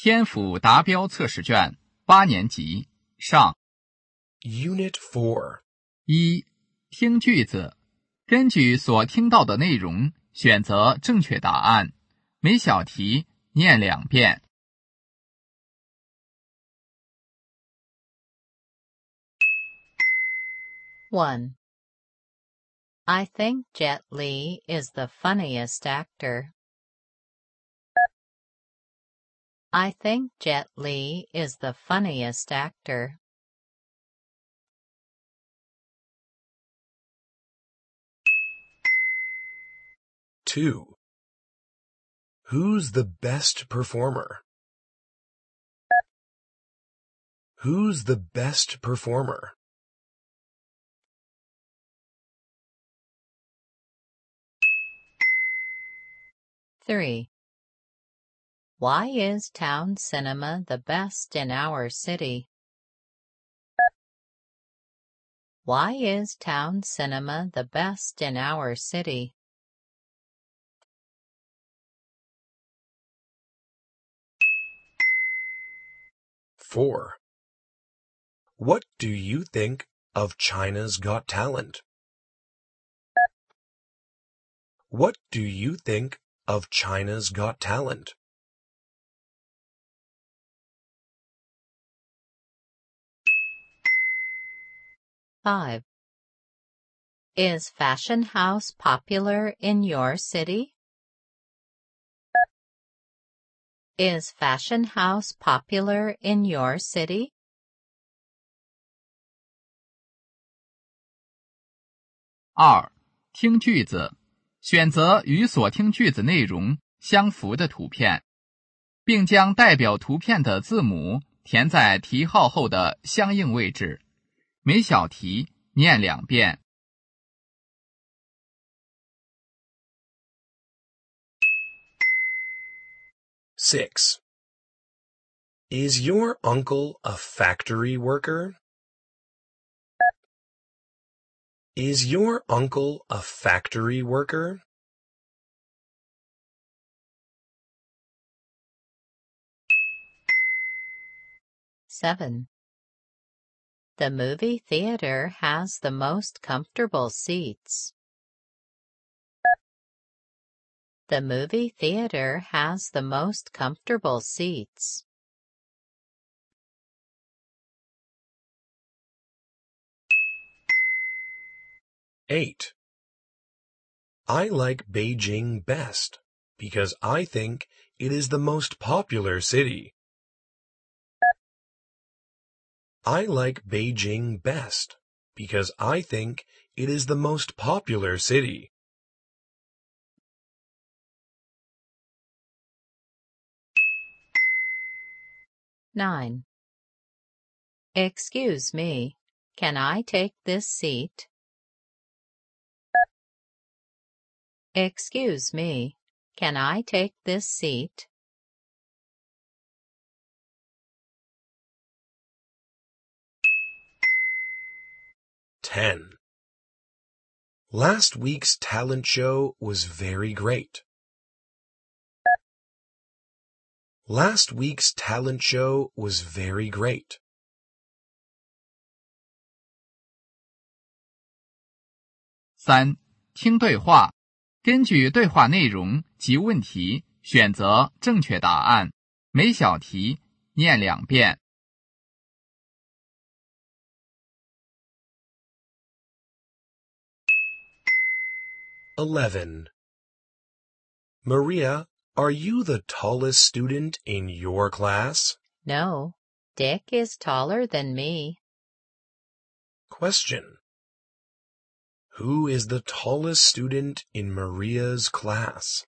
天府达标测试卷8年级上。 Unit 4. 1. 听句子，根据所听到的内容选择正确答案，每小题念2遍。 1. I think Jet Li is the funniest actor. I think Jet Li is the funniest actor. 2. Who's the best performer? Who's the best performer? 3. Why is town cinema the best in our city? Why is town cinema the best in our city? 4. What do you think of China's Got Talent? What do you think of China's Got Talent? 5. Is Fashion House popular in your city? Is Fashion House popular in your city? 2. 听句子，选择与所听句子内容相符的图片，并将代表图片的字母填在题号后的相应位置，每小题念2遍。 6. Is your uncle a factory worker? Is your uncle a factory worker? 7. The movie theater has the most comfortable seats. The movie theater has the most comfortable seats. 8. I like Beijing best because I think it is the most popular city. I like Beijing best because I think it is the most popular city. 9. Excuse me, can I take this seat? Excuse me, can I take this seat? 10. Last week's talent show was very great. Last week's talent show was very great. 3. 听对话，根据对话内容及问题选择正确答案，每小题念2遍。 11. Maria, are you the tallest student in your class? No, Dick is taller than me. Question. Who is the tallest student in Maria's class?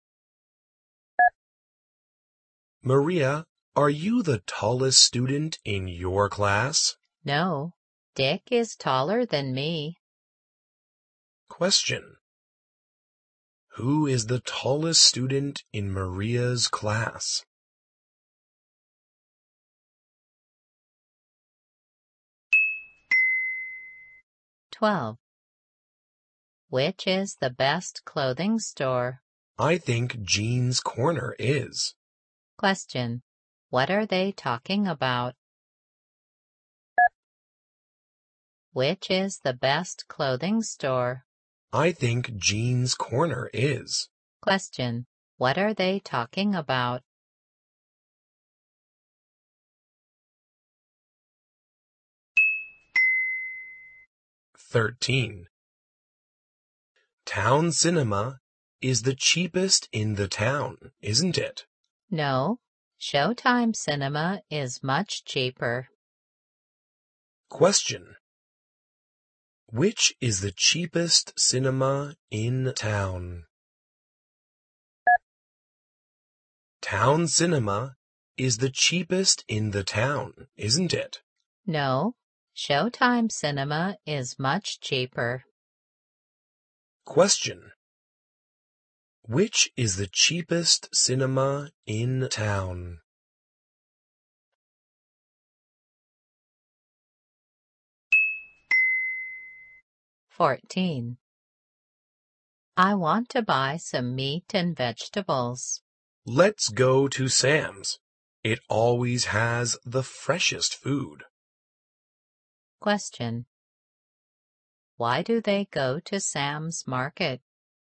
Maria, are you the tallest student in your class? No, Dick is taller than me. Question. Who is the tallest student in Maria's class? 12. Which is the best clothing store? I think Jean's Corner is. Question. What are they talking about? Which is the best clothing store? I think Jean's Corner is. Question. What are they talking about? (13) Town cinema is the cheapest in the town, isn't it? No. Showtime Cinema is much cheaper. Question. Which is the cheapest cinema in town? Town cinema is the cheapest in the town, isn't it? No. Showtime Cinema is much cheaper. Question. Which is the cheapest cinema in town? (14) I want to buy some meat and vegetables. Let's go to Sam's. It always has the freshest food. Question. Why do they go to Sam's Market?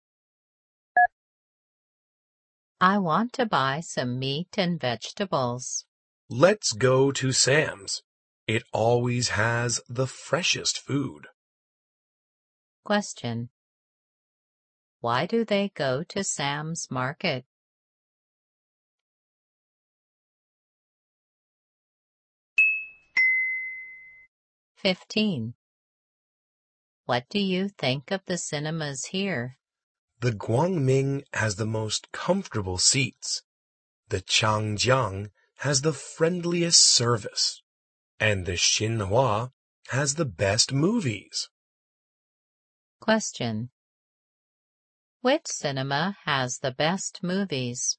I want to buy some meat and vegetables. Let's go to Sam's. It always has the freshest food. Question. Why do they go to Sam's Market? (15) What do you think of the cinemas here? The Guangming has the most comfortable seats. The Changjiang has the friendliest service. And the Xinhua has the best movies. Question. Which cinema has the best movies?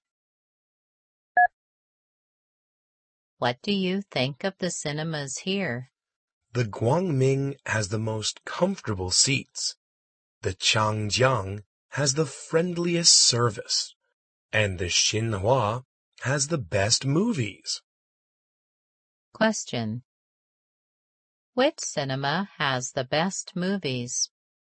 What do you think of the cinemas here? The Guangming has the most comfortable seats. The Changjiang has the friendliest service. And the Xinhua has the best movies. Question. Which cinema has the best movies?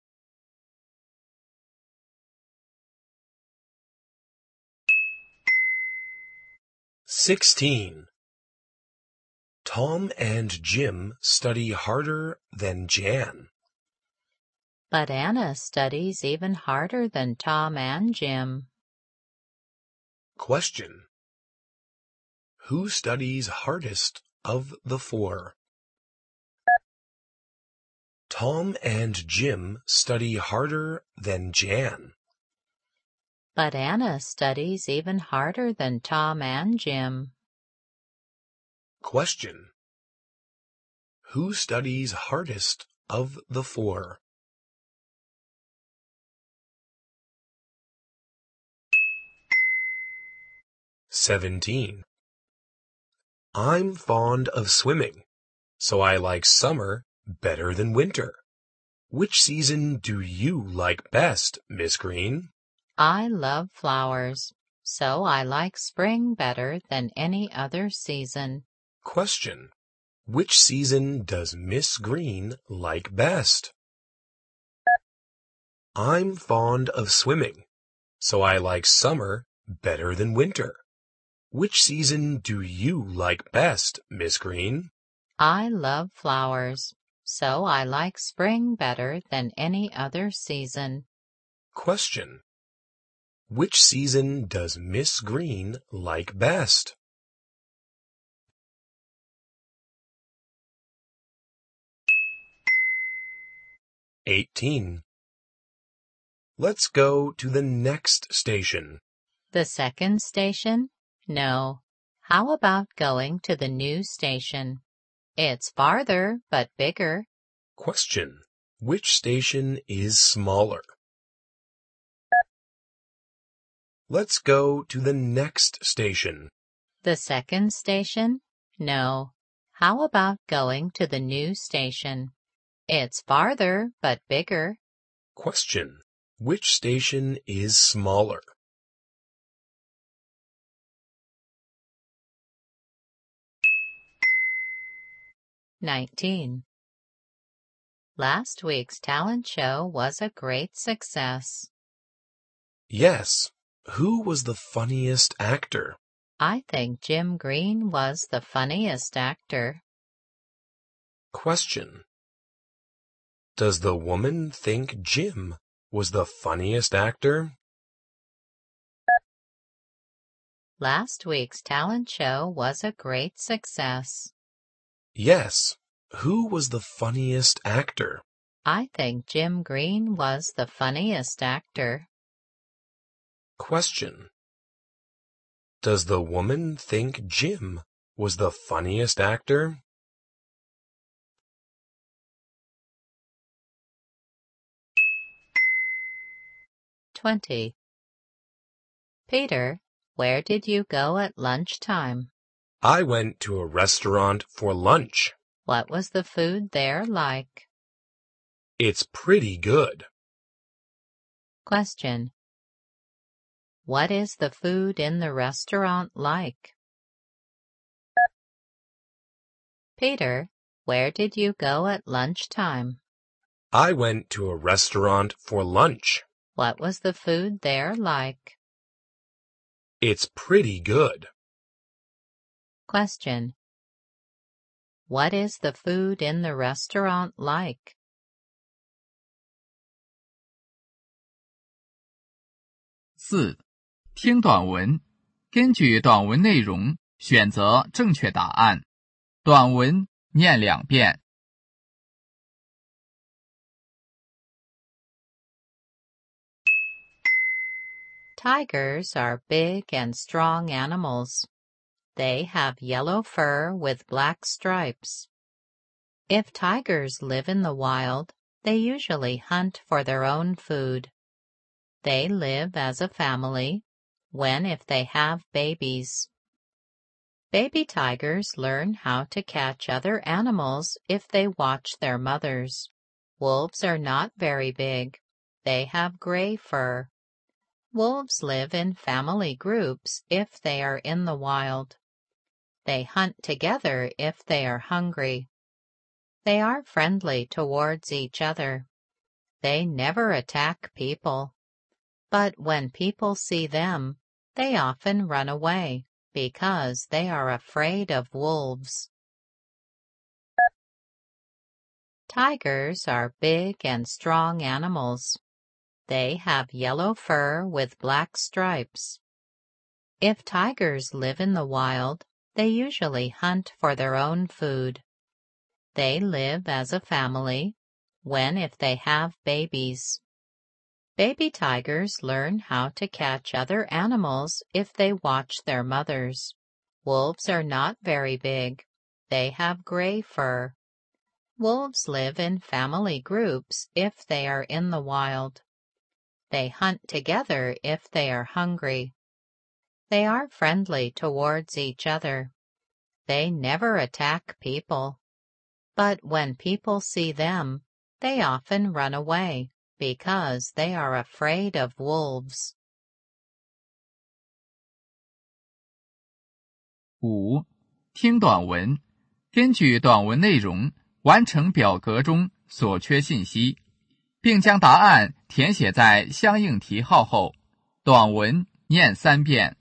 (16) Tom and Jim study harder than Jan. But Anna studies even harder than Tom and Jim. Question. Who studies hardest of the four? Tom and Jim study harder than Jan. But Anna studies even harder than Tom and Jim. Question. Who studies hardest of the four? (17) I'm fond of swimming, so I like summer better than winter. Which season do you like best, Miss Green? I love flowers, so I like spring better than any other season. Question. Which season does Miss Green like best? I'm fond of swimming, so I like summer better than winter. Which season do you like best, Miss Green? I love flowers, so I like spring better than any other season. Question. Which season does Miss Green like best? (18) Let's go to the next station. The second station? No. How about going to the new station? It's farther, but bigger. Question. Which station is smaller? Let's go to the next station. The second station? No. How about going to the new station? It's farther, but bigger. Question. Which station is smaller? 19. Last week's talent show was a great success. Yes. Who was the funniest actor? I think Jim Green was the funniest actor. Question. Does the woman think Jim was the funniest actor? Last week's talent show was a great success. Yes. Who was the funniest actor? I think Jim Green was the funniest actor. Question. Does the woman think Jim was the funniest actor? "20. Peter, where did you go at lunchtime? I went to a restaurant for lunch. What was the food there like? It's pretty good. Question. What is the food in the restaurant like? Peter, where did you go at lunchtime? I went to a restaurant for lunch. What was the food there like? It's pretty good. Question. What is the food in the restaurant like? 4. 听短文，根据短文内容选择正确答案。短文念2遍。 Tigers are big and strong animals. They have yellow fur with black stripes. If tigers live in the wild, they usually hunt for their own food. They live as a family, when if they have babies. Baby tigers learn how to catch other animals if they watch their mothers. Wolves are not very big. They have gray fur. Wolves live in family groups if they are in the wild. They hunt together if they are hungry. They are friendly towards each other. They never attack people. But when people see them, they often run away because they are afraid of wolves. Tigers are big and strong animals. They have yellow fur with black stripes. If tigers live in the wild, they usually hunt for their own food. They live as a family, when if they have babies. Baby tigers learn how to catch other animals if they watch their mothers. Wolves are not very big. They have gray fur. Wolves live in family groups if they are in the wild. They hunt together if they are hungry. They are friendly towards each other. They never attack people. But when people see them, they often run away because they are afraid of wolves. 5. 听短文，根据短文内容完成表格中所缺信息，并将答案填写在相应题号后。短文念3遍。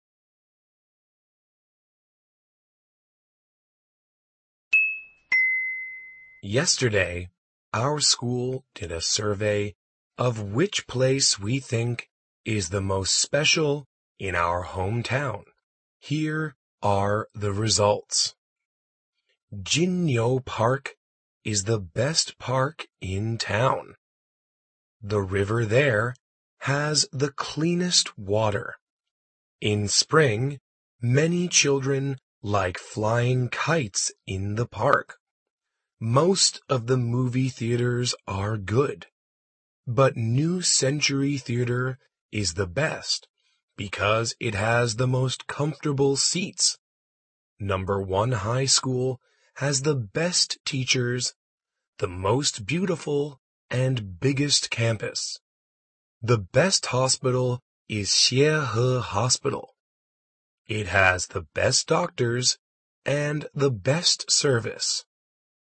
Yesterday, our school did a survey of which place we think is the most special in our hometown. Here are the results. Jinyo Park is the best park in town. The river there has the cleanest water. In spring, many children like flying kites in the park. Most of the movie theaters are good, but New Century Theater is the best because it has the most comfortable seats. Number 1 high school has the best teachers, the most beautiful and biggest campus. The best hospital is Xiehe Hospital. It has the best doctors and the best service.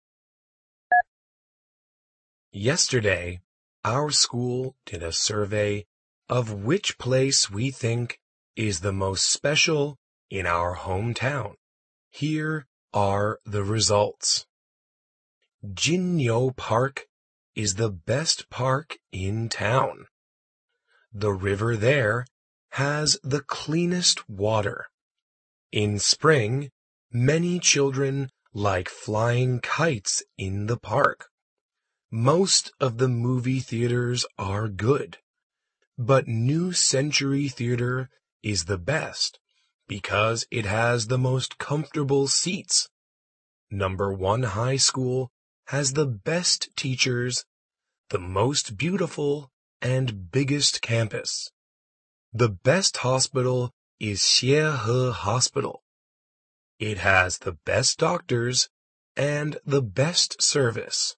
Yesterday, our school did a survey of which place we think is the most special in our hometown. Here are the results. Jinyo Park is the best park in town. The river there has the cleanest water. In spring, many children like flying kites in the park. Most of the movie theaters are good, but New Century Theater is the best because it has the most comfortable seats. Number 1 high school has the best teachers, the most beautiful and biggest campus. The best hospital is Xiehe Hospital. It has the best doctors and the best service.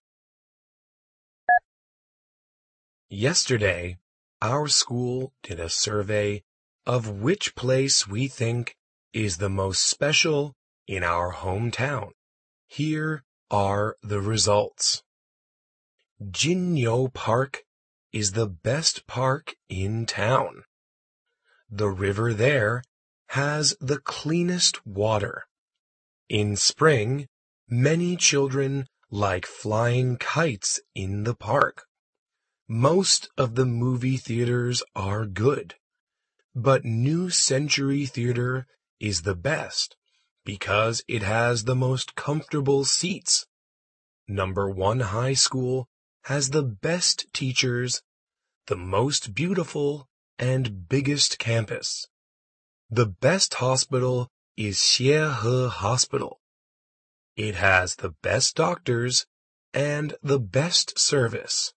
Yesterday, our school did a survey of which place we think is the most special in our hometown. Here are the results. Jinyo Park is the best park in town. The river there has the cleanest water. In spring, many children like flying kites in the park. Most of the movie theaters are good, but New Century Theater is the best because it has the most comfortable seats. Number 1 high school has the best teachers, the most beautiful and biggest campus. The best hospital is Xiehe Hospital. It has the best doctors and the best service.